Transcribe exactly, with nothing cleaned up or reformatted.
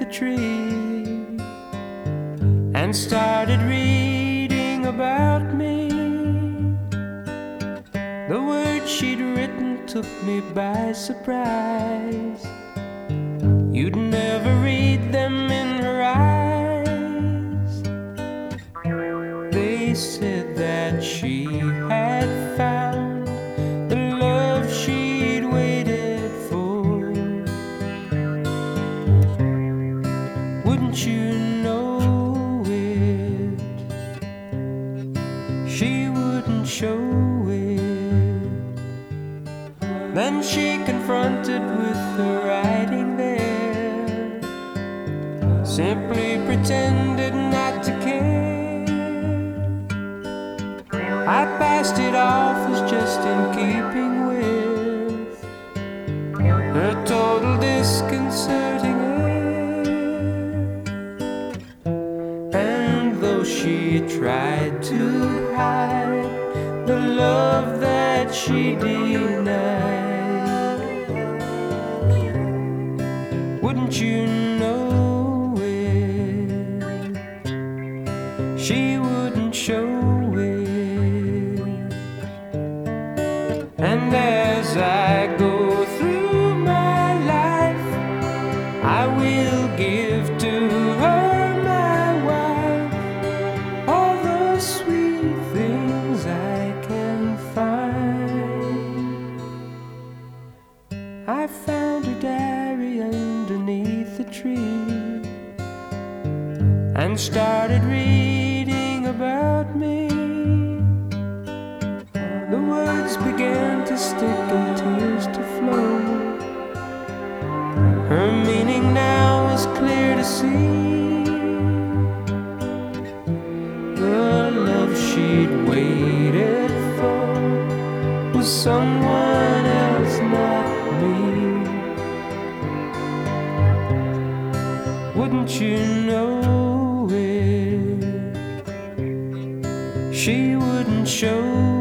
tree and started reading about me. The words she'd written took me by surprise. You'd never read them in her eyes. They said that she had found the love she'd waited for. Wouldn't you know it? She wouldn't show it. Then she confronted with her writing there, simply pretended not to care. I passed it off as just in keeping with her total disconcerting air. And though she tried to hide the love that she denied, wouldn't you know it? She wouldn't show it. And as I go through my life, I will give to her, my wife, all the sweet things I can find. I found her diary underneath the tree and started reading about me. The words began to stick and tears to flow. Her meaning now is clear to see. The love she'd waited for was someone else, not me. Wouldn't you know it? She wouldn't show